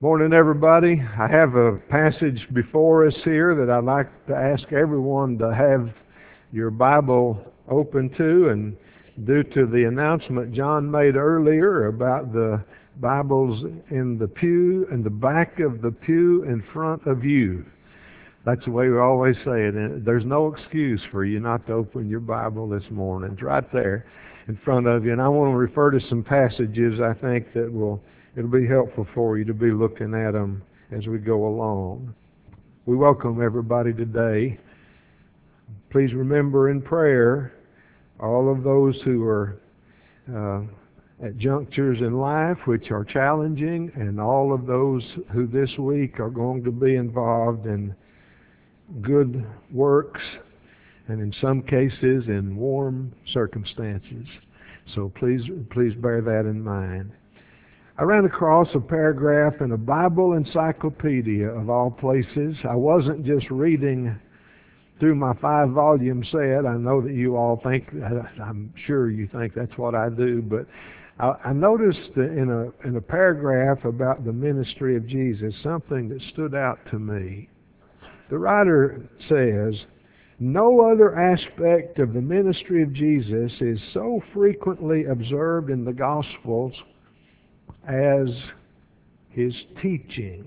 Morning, everybody. I have a passage before us here that I'd like to ask everyone to have your Bible open to. And due to the announcement John made earlier about the Bibles in the pew, in the back of the pew in front of you. That's the way we always say it. And there's no excuse for you not to open your Bible this morning. It's right there in front of you. And I want to refer to some passages I think that it'll be helpful for you to be looking at them as we go along. We welcome everybody today. Please remember in prayer all of those who are at junctures in life which are challenging, and all of those who this week are going to be involved in good works, and in some cases in warm circumstances. So please bear that in mind. I ran across a paragraph in a Bible encyclopedia of all places. I wasn't just reading through my 5-volume set. I know that you all think, I'm sure you think that's what I do, but I noticed in a paragraph about the ministry of Jesus something that stood out to me. The writer says, "No other aspect of the ministry of Jesus is so frequently observed in the Gospels as his teaching.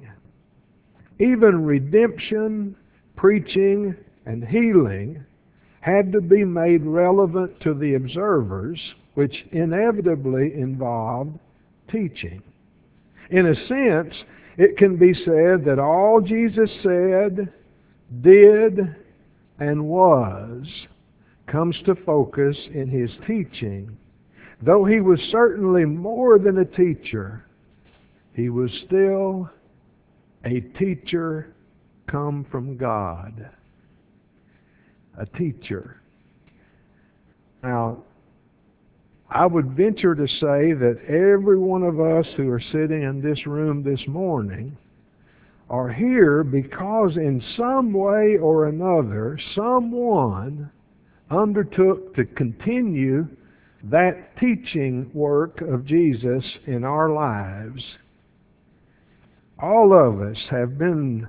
Even redemption, preaching, and healing had to be made relevant to the observers, which inevitably involved teaching. In a sense, it can be said that all Jesus said, did, and was comes to focus in his teaching. Though he was certainly more than a teacher, he was still a teacher come from God." A teacher. Now, I would venture to say that every one of us who are sitting in this room this morning are here because in some way or another, someone undertook to continue that teaching work of Jesus in our lives. All of us have been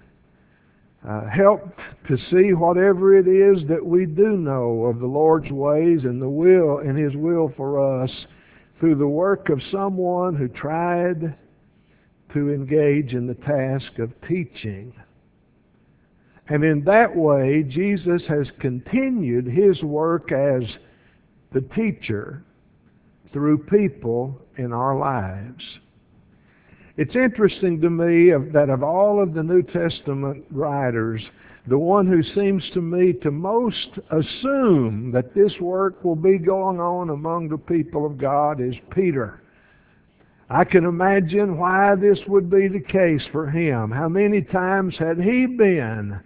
helped to see whatever it is that we do know of the Lord's ways and His will for us through the work of someone who tried to engage in the task of teaching. And in that way, Jesus has continued his work as the teacher through people in our lives. It's interesting to me that of all of the New Testament writers, the one who seems to me to most assume that this work will be going on among the people of God is Peter. I can imagine why this would be the case for him. How many times had he been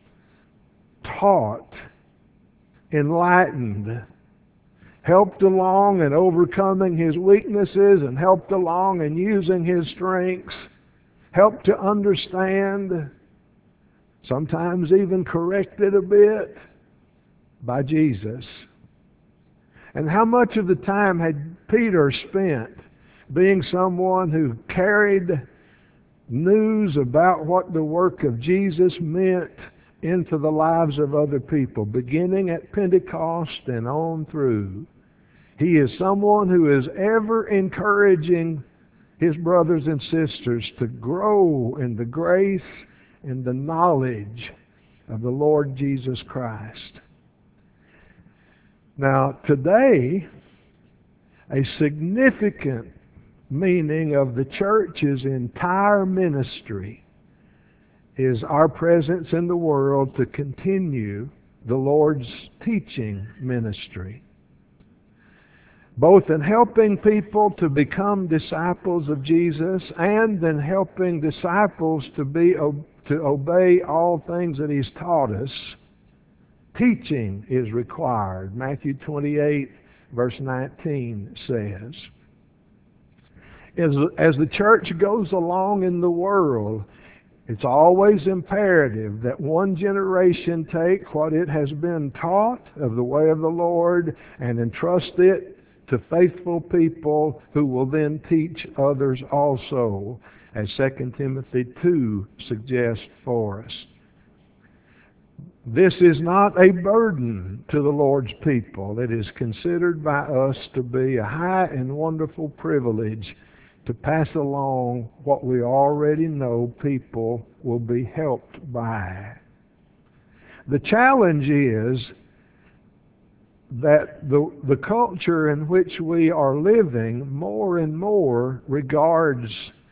taught, enlightened, helped along in overcoming his weaknesses, and helped along in using his strengths, helped to understand, sometimes even corrected a bit by Jesus. And how much of the time had Peter spent being someone who carried news about what the work of Jesus meant into the lives of other people, beginning at Pentecost and on through. He is someone who is ever encouraging his brothers and sisters to grow in the grace and the knowledge of the Lord Jesus Christ. Now, today, a significant meaning of the church's entire ministry is our presence in the world to continue the Lord's teaching ministry, both in helping people to become disciples of Jesus and in helping disciples to obey all things that He's taught us. Teaching is required. Matthew 28, verse 19 says, as the church goes along in the world, it's always imperative that one generation take what it has been taught of the way of the Lord and entrust it to faithful people who will then teach others also. as 2 Timothy 2 suggests for us. This is not a burden to the Lord's people. It is considered by us to be a high and wonderful privilege to pass along what we already know people will be helped by. The challenge is that the culture in which we are living more and more regards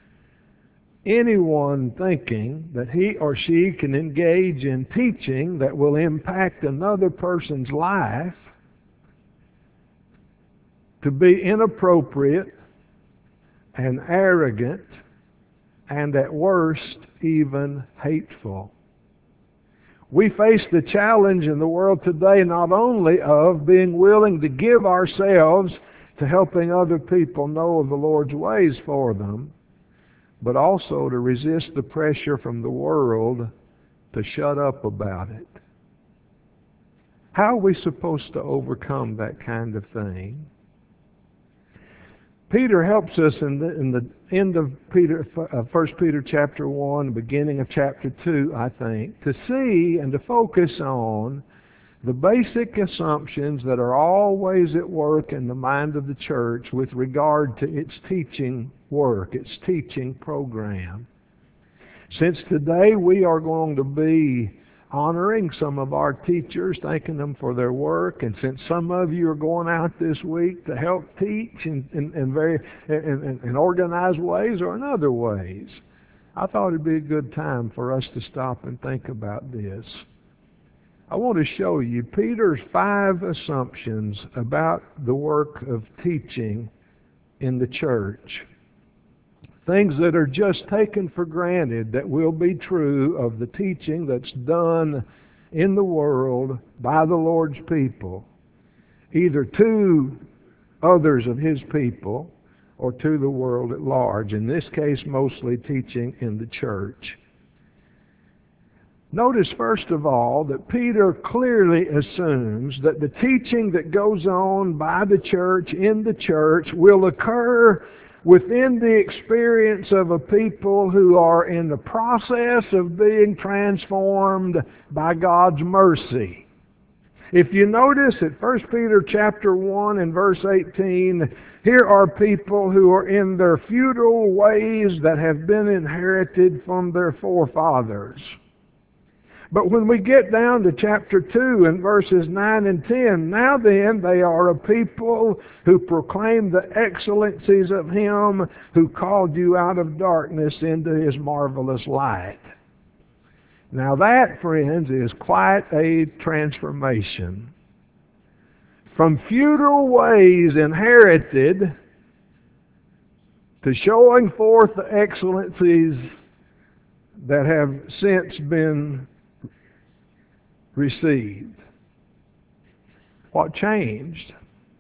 anyone thinking that he or she can engage in teaching that will impact another person's life to be inappropriate and arrogant and at worst even hateful. We face the challenge in the world today not only of being willing to give ourselves to helping other people know of the Lord's ways for them, but also to resist the pressure from the world to shut up about it. How are we supposed to overcome that kind of thing? Peter helps us in the end of 1 Peter chapter 1, beginning of chapter 2, I think, to see and to focus on the basic assumptions that are always at work in the mind of the church with regard to its teaching work, its teaching program. Since today we are going to be honoring some of our teachers, thanking them for their work, and since some of you are going out this week to help teach in organized ways or in other ways, I thought it'd be a good time for us to stop and think about this. I want to show you Peter's 5 assumptions about the work of teaching in the church. Things that are just taken for granted that will be true of the teaching that's done in the world by the Lord's people, either to others of His people or to the world at large. In this case, mostly teaching in the church. Notice, first of all, that Peter clearly assumes that the teaching that goes on by the church, in the church, will occur within the experience of a people who are in the process of being transformed by God's mercy. If you notice at 1 Peter chapter 1 and verse 18, here are people who are in their feudal ways that have been inherited from their forefathers. But when we get down to chapter 2 and verses 9 and 10, now then they are a people who proclaim the excellencies of Him who called you out of darkness into His marvelous light. Now that, friends, is quite a transformation. From feudal ways inherited to showing forth the excellencies that have since been received. What changed?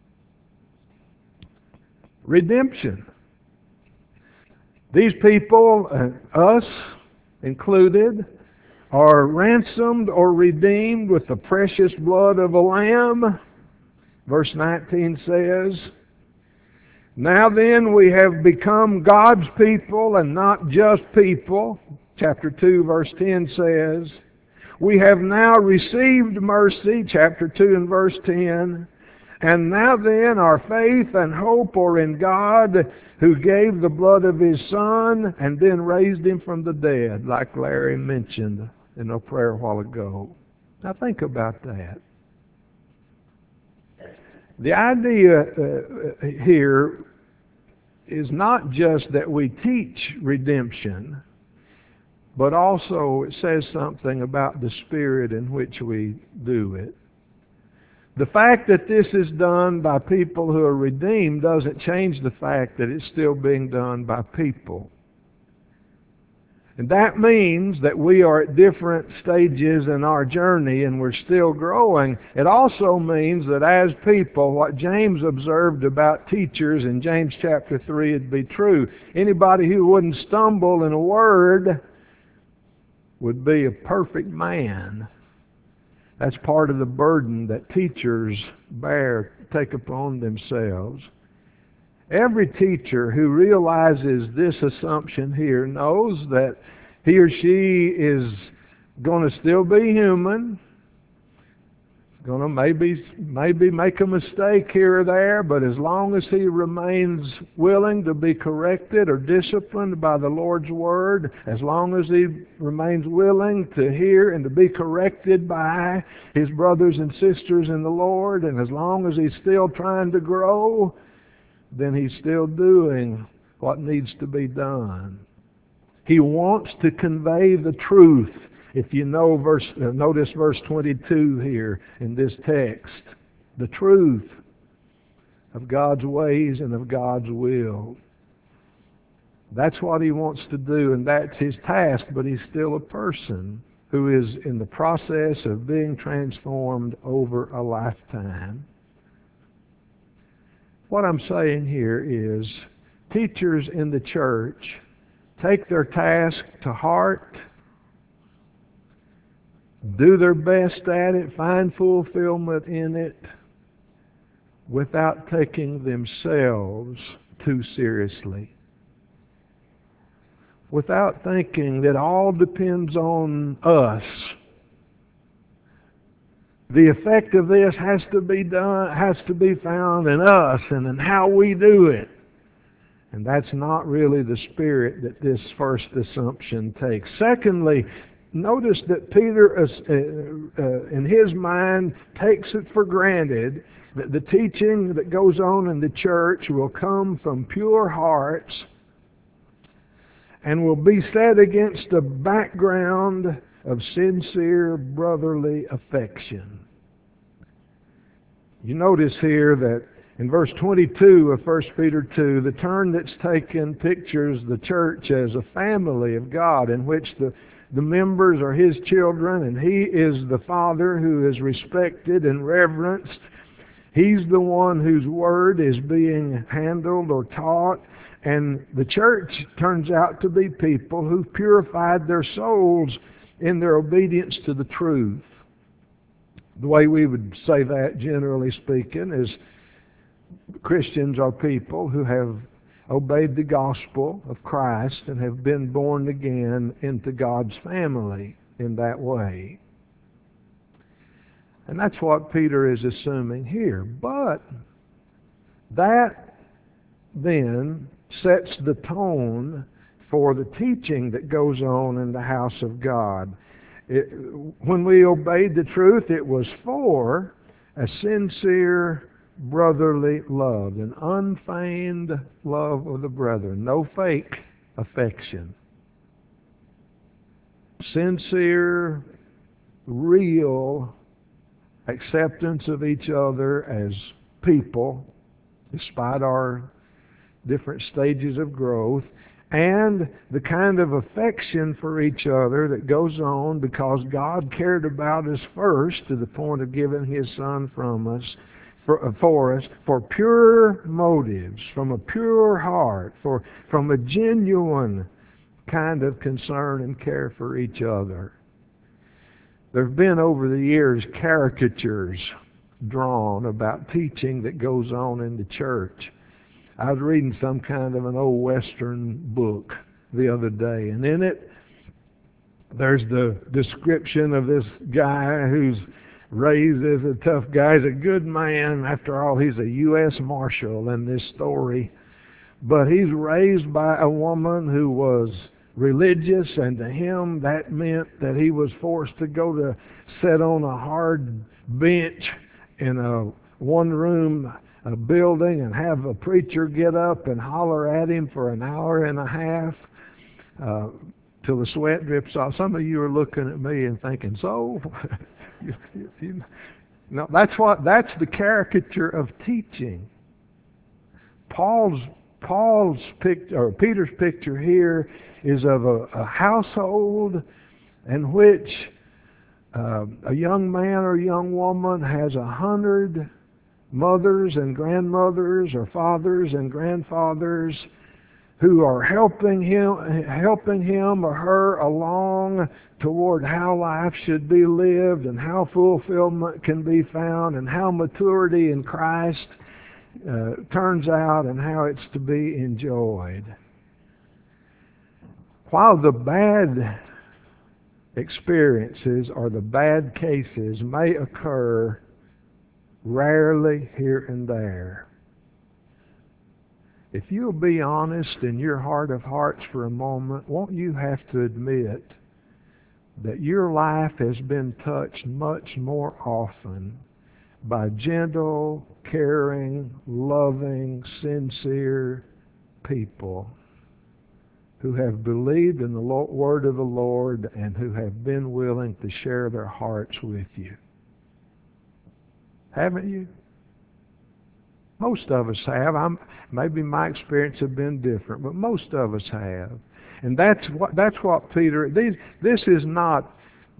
Redemption. These people, us included, are ransomed or redeemed with the precious blood of a lamb. Verse 19 says, now then we have become God's people and not just people. Chapter 2 verse 10 says, we have now received mercy, chapter 2 and verse 10, and now then our faith and hope are in God who gave the blood of His Son and then raised Him from the dead, like Larry mentioned in a prayer a while ago. Now think about that. The idea here is not just that we teach redemption, but also it says something about the spirit in which we do it. The fact that this is done by people who are redeemed doesn't change the fact that it's still being done by people. And that means that we are at different stages in our journey and we're still growing. It also means that as people, what James observed about teachers in James chapter 3 would be true. Anybody who wouldn't stumble in a word would be a perfect man. That's part of the burden that teachers take upon themselves. Every teacher who realizes this assumption here knows that he or she is going to still be human, going to maybe make a mistake here or there, but as long as he remains willing to be corrected or disciplined by the Lord's Word, as long as he remains willing to hear and to be corrected by his brothers and sisters in the Lord, and as long as he's still trying to grow, then he's still doing what needs to be done. He wants to convey the truth. If you know notice verse 22 here in this text, the truth of God's ways and of God's will. That's what he wants to do, and that's his task, but he's still a person who is in the process of being transformed over a lifetime. What I'm saying here is teachers in the church take their task to heart, do their best at it, find fulfillment in it, without taking themselves too seriously. Without thinking that all depends on us. The effect of this has to be found in us and in how we do it. And that's not really the spirit that this first assumption takes. Secondly, notice that Peter, in his mind, takes it for granted that the teaching that goes on in the church will come from pure hearts and will be set against a background of sincere brotherly affection. You notice here that in verse 22 of 1 Peter 2, the turn that's taken pictures the church as a family of God in which the members are his children and he is the father who is respected and reverenced. He's the one whose word is being handled or taught. And the church turns out to be people who've purified their souls in their obedience to the truth. The way we would say that, generally speaking, is Christians are people who have obeyed the gospel of Christ and have been born again into God's family in that way. And that's what Peter is assuming here. But that then sets the tone for the teaching that goes on in the house of God. When we obeyed the truth, it was for a sincere brotherly love, an unfeigned love of the brethren, no fake affection. Sincere, real acceptance of each other as people, despite our different stages of growth, and the kind of affection for each other that goes on because God cared about us first to the point of giving his Son for us for pure motives, from a pure heart, from a genuine kind of concern and care for each other. There have been over the years caricatures drawn about teaching that goes on in the church. I was reading some kind of an old Western book the other day, and in it there's the description of this guy who's raised as a tough guy. He's a good man. After all, he's a U.S. Marshal in this story. But he's raised by a woman who was religious, and to him that meant that he was forced to go to sit on a hard bench in a one-room building and have a preacher get up and holler at him for an hour and a half till the sweat drips off. Some of you are looking at me and thinking, so? No, that's the caricature of teaching. Peter's picture here is of a household in which a young man or young woman has 100 mothers and grandmothers or fathers and grandfathers who are helping him or her along toward how life should be lived and how fulfillment can be found and how maturity in Christ turns out and how it's to be enjoyed. While the bad experiences or the bad cases may occur rarely here and there, if you'll be honest in your heart of hearts for a moment, won't you have to admit that your life has been touched much more often by gentle, caring, loving, sincere people who have believed in the word of the Lord and who have been willing to share their hearts with you? Haven't you? Most of us have. Maybe my experience have been different, but most of us have. And that's what Peter. This is not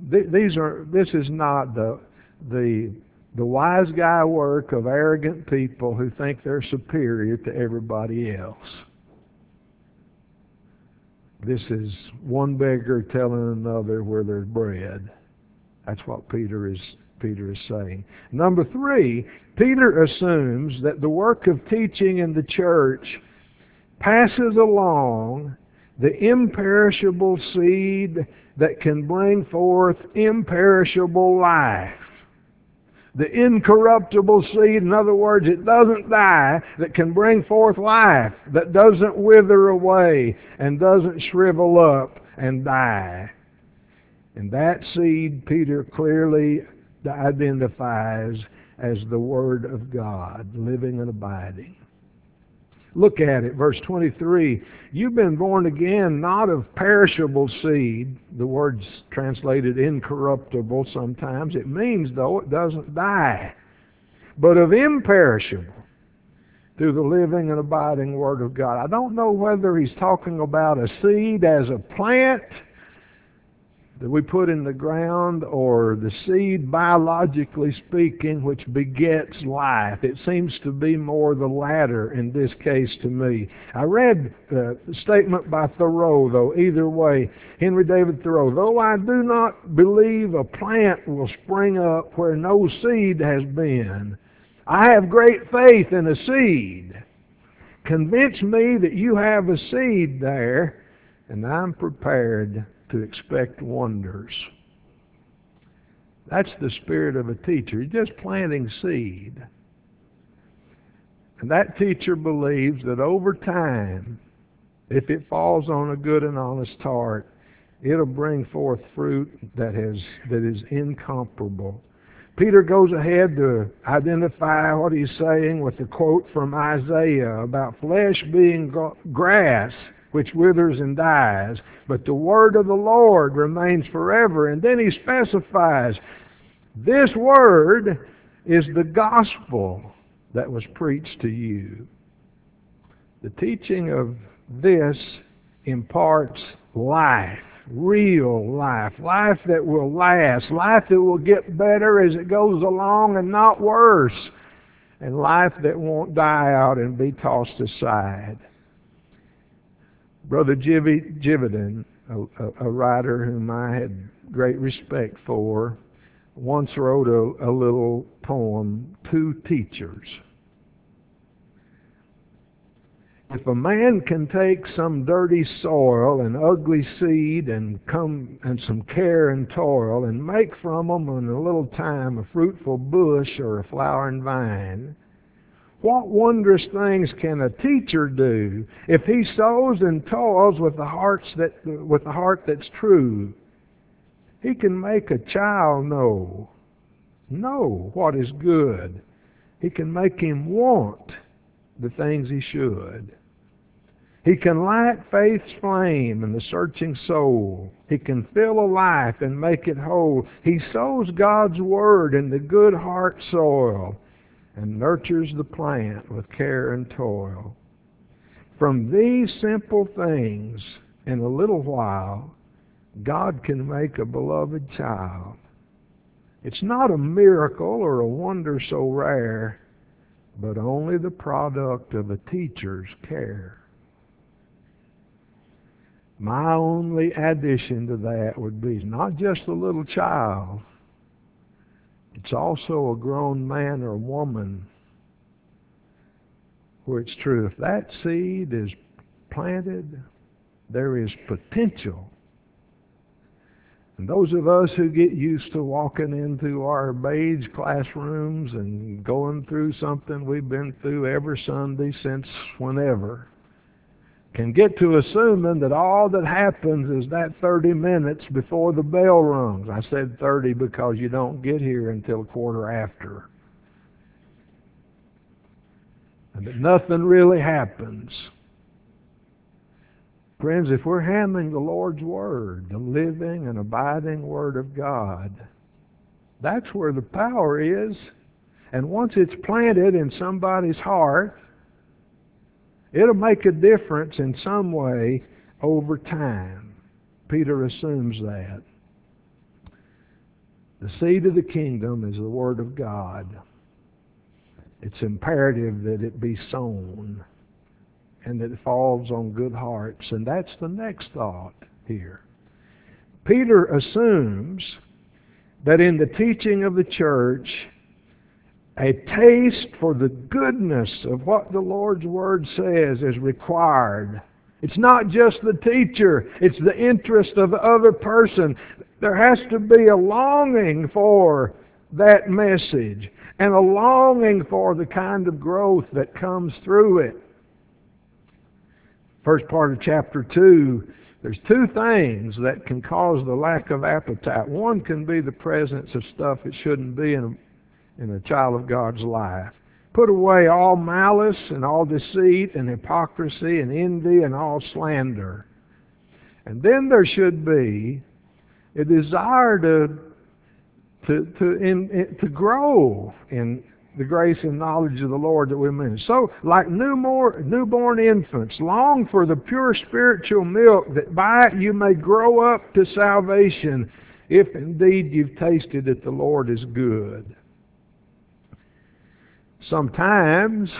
the wise guy work of arrogant people who think they're superior to everybody else. This is one beggar telling another where there's bread. That's what Peter is saying. Number 3, Peter assumes that the work of teaching in the church passes along the imperishable seed that can bring forth imperishable life. The incorruptible seed, in other words, it doesn't die, that can bring forth life, that doesn't wither away and doesn't shrivel up and die. And that seed, Peter clearly identifies as the Word of God, living and abiding. Look at it, verse 23. You've been born again, not of perishable seed. The word's translated incorruptible sometimes. It means, though, it doesn't die. But of imperishable, through the living and abiding Word of God. I don't know whether he's talking about a seed as a plant that we put in the ground, or the seed, biologically speaking, which begets life. It seems to be more the latter in this case to me. I read the statement by Thoreau, though, either way, Henry David Thoreau. Though I do not believe a plant will spring up where no seed has been, I have great faith in a seed. Convince me that you have a seed there, and I'm prepared to expect wonders. That's the spirit of a teacher. He's just planting seed. And that teacher believes that over time, if it falls on a good and honest heart, it'll bring forth fruit that is incomparable. Peter goes ahead to identify what he's saying with a quote from Isaiah about flesh being grass, which withers and dies, but the word of the Lord remains forever. And then he specifies, this word is the gospel that was preached to you. The teaching of this imparts life, real life, life that will last, life that will get better as it goes along and not worse, and life that won't die out and be tossed aside. Brother Jividan, a writer whom I had great respect for, once wrote a little poem, Two Teachers. If a man can take some dirty soil and ugly seed and some care and toil and make from them in a little time a fruitful bush or a flowering vine, what wondrous things can a teacher do if he sows and toils with the heart that's true? He can make a child know what is good. He can make him want the things he should. He can light faith's flame in the searching soul. He can fill a life and make it whole. He sows God's word in the good heart soil and nurtures the plant with care and toil. From these simple things, in a little while, God can make a beloved child. It's not a miracle or a wonder so rare, but only the product of a teacher's care. My only addition to that would be not just a little child, it's also a grown man or woman where it's true. If that seed is planted, there is potential. And those of us who get used to walking into our beige classrooms and going through something we've been through every Sunday since whenever, can get to assuming that all that happens is that 30 minutes before the bell rings. I said 30 because you don't get here until quarter after. And that nothing really happens. Friends, if we're handling the Lord's Word, the living and abiding Word of God, that's where the power is. And once it's planted in somebody's heart, it'll make a difference in some way over time. Peter assumes that. The seed of the kingdom is the Word of God. It's imperative that it be sown and that it falls on good hearts. And that's the next thought here. Peter assumes that in the teaching of the church, a taste for the goodness of what the Lord's Word says is required. It's not just the teacher, it's the interest of the other person. There has to be a longing for that message and a longing for the kind of growth that comes through it. First part of chapter 2, there's two things that can cause the lack of appetite. One can be the presence of stuff that shouldn't be in a child of God's life. Put away all malice and all deceit and hypocrisy and envy and all slander. And then there should be a desire to grow in the grace and knowledge of the Lord that we mentioned. So, like newborn infants, long for the pure spiritual milk, that by it you may grow up to salvation, if indeed you've tasted that the Lord is good. Sometimes,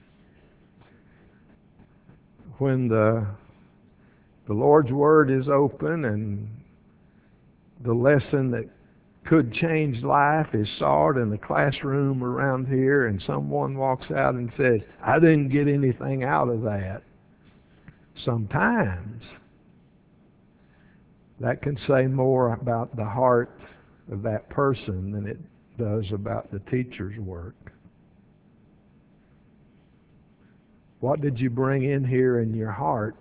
when the Lord's Word is open and the lesson that could change life is sought in the classroom around here, and someone walks out and says, I didn't get anything out of that. Sometimes that can say more about the heart of that person than it does about the teacher's work. What did you bring in here in your heart?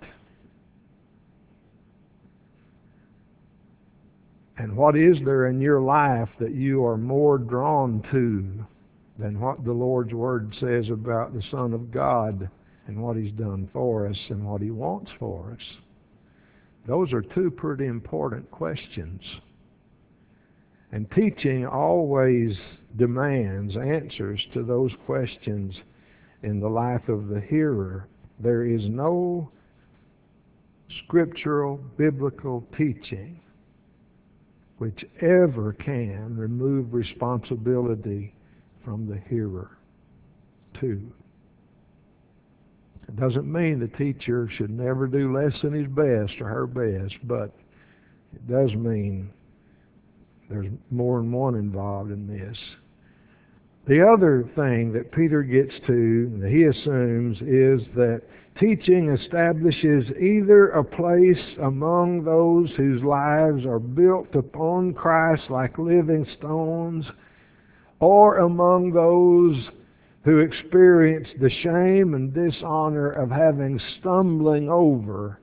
And what is there in your life that you are more drawn to than what the Lord's Word says about the Son of God and what He's done for us and what He wants for us? Those are two pretty important questions. And teaching always demands answers to those questions in the life of the hearer. There is no scriptural, biblical teaching which ever can remove responsibility from the hearer, too. It doesn't mean the teacher should never do less than his best or her best, but it does mean there's more than one involved in this. The other thing that Peter gets to, that he assumes, is that teaching establishes either a place among those whose lives are built upon Christ like living stones, or among those who experience the shame and dishonor of having stumbled over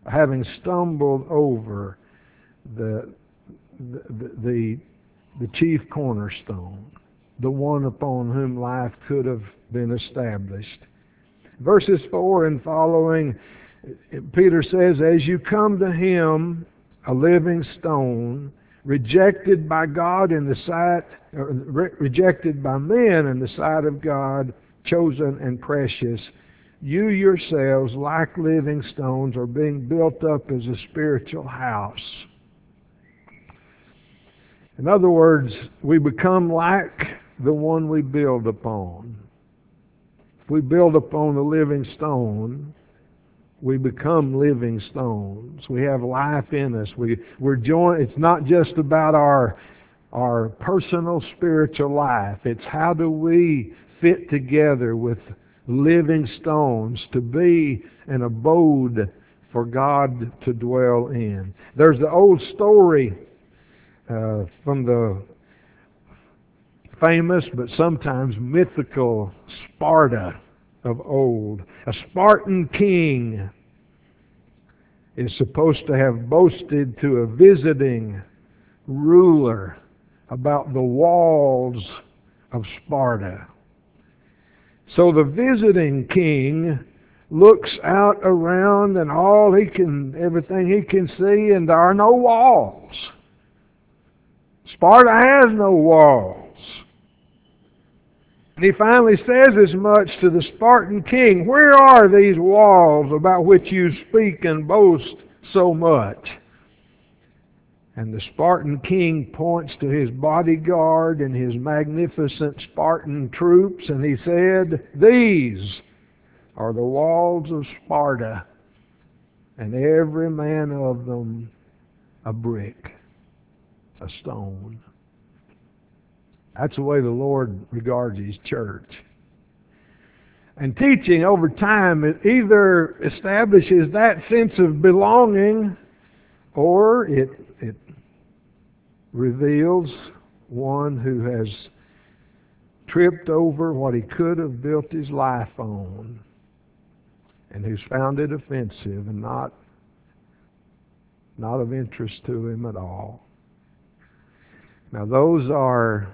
the chief cornerstone, the one upon whom life could have been established. Verses 4 and following, Peter says, as you come to Him, a living stone, rejected by God in the sight, rejected by men in the sight of God, chosen and precious, you yourselves, like living stones, are being built up as a spiritual house. In other words, we become like the one we build upon. If we build upon the living stone, we become living stones. We have life in us. We're joined. It's not just about our personal spiritual life. It's how do we fit together with living stones, to be an abode for God to dwell in. There's the old story from the famous but sometimes mythical Sparta of old. A Spartan king is supposed to have boasted to a visiting ruler about the walls of Sparta. So the visiting king looks out around and everything he can see, and there are no walls. Sparta has no walls. And he finally says as much to the Spartan king, "Where are these walls about which you speak and boast so much?" And the Spartan king points to his bodyguard and his magnificent Spartan troops, and he said, "These are the walls of Sparta, and every man of them a brick, a stone." That's the way the Lord regards His church. And teaching over time, it either establishes that sense of belonging, or it reveals one who has tripped over what he could have built his life on, and who's found it offensive and not of interest to him at all. Now those are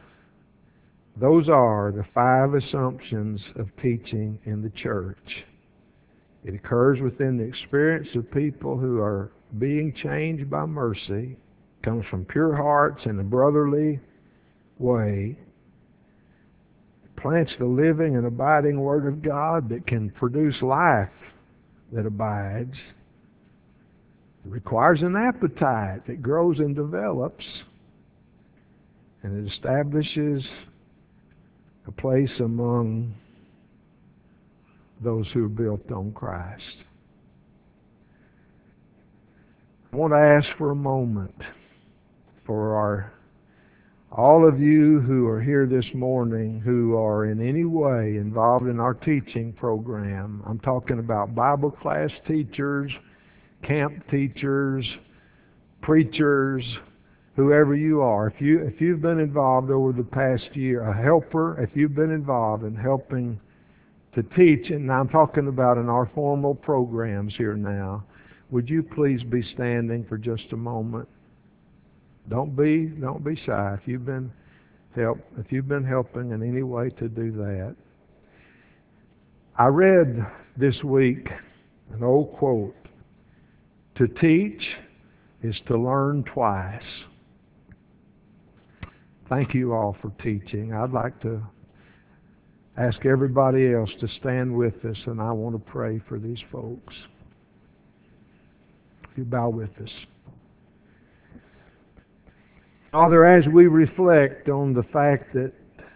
the 5 assumptions of teaching in the church. It occurs within the experience of people who are being changed by mercy, comes from pure hearts in a brotherly way, plants the living and abiding Word of God that can produce life that abides. It requires an appetite that grows and develops, and it establishes a place among those who are built on Christ. I want to ask for a moment for all of you who are here this morning who are in any way involved in our teaching program. I'm talking about Bible class teachers, camp teachers, preachers, whoever you are. If you've been involved over the past year, a helper, if you've been involved in helping to teach, and I'm talking about in our formal programs here now, would you please be standing for just a moment? Don't be shy. If you've been helping in any way to do that. I read this week an old quote: "To teach is to learn twice." Thank you all for teaching. I'd like to ask everybody else to stand with us, and I want to pray for these folks. If you bow with us. Father, as we reflect on the fact that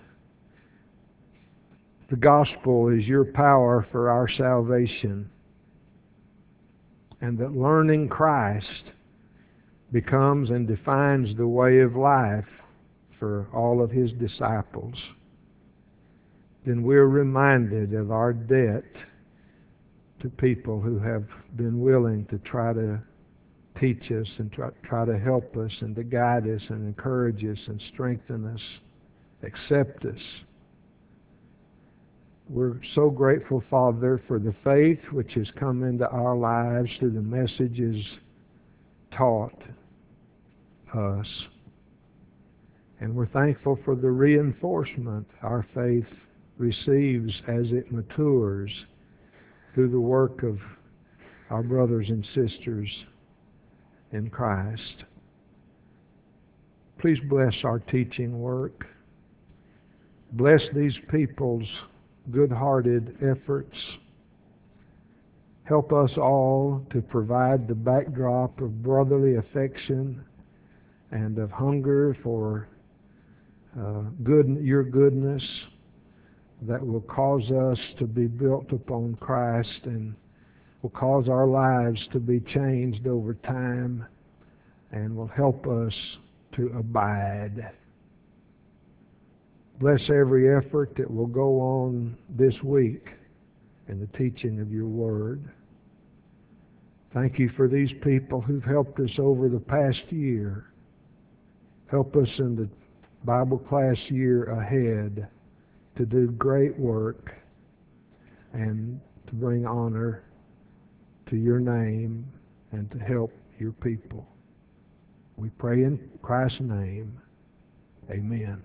the gospel is your power for our salvation, and that learning Christ becomes and defines the way of life for all of His disciples, then we're reminded of our debt to people who have been willing to try to teach us and try to help us and to guide us and encourage us and strengthen us, accept us. We're so grateful, Father, for the faith which has come into our lives through the messages taught us. And we're thankful for the reinforcement our faith receives as it matures through the work of our brothers and sisters in Christ. Please bless our teaching work. Bless these people's good-hearted efforts. Help us all to provide the backdrop of brotherly affection and of hunger for your goodness that will cause us to be built upon Christ and will cause our lives to be changed over time and will help us to abide. Bless every effort that will go on this week and the teaching of your word. Thank you for these people who've helped us over the past year. Help us in the Bible class year ahead to do great work and to bring honor to your name and to help your people. We pray in Christ's name. Amen.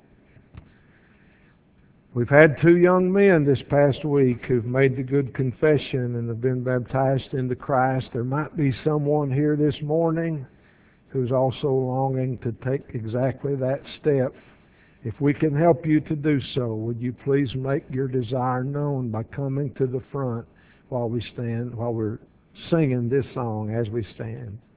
We've had 2 young men this past week who've made the good confession and have been baptized into Christ. There might be someone here this morning who's also longing to take exactly that step. If we can help you to do so, would you please make your desire known by coming to the front while we're singing this song as we stand.